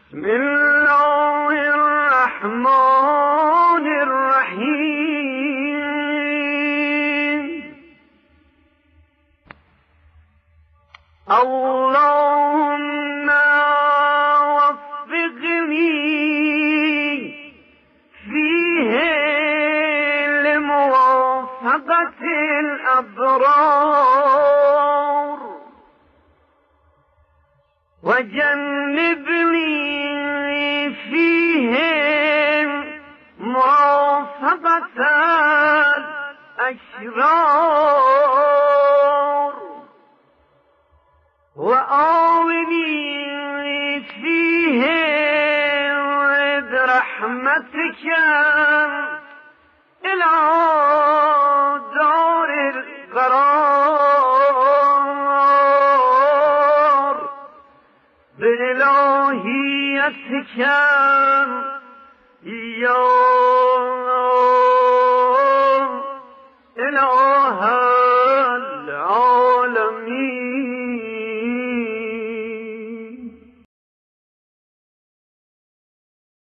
بسم الله الرحمن الرحيم. اللهم وفقني فيه لموافقة الأبرار، وجنبني فيهم مرافقة الأشرار، وآوني فيهم برحمتك إلى دار القرار بإلهيتك يا إله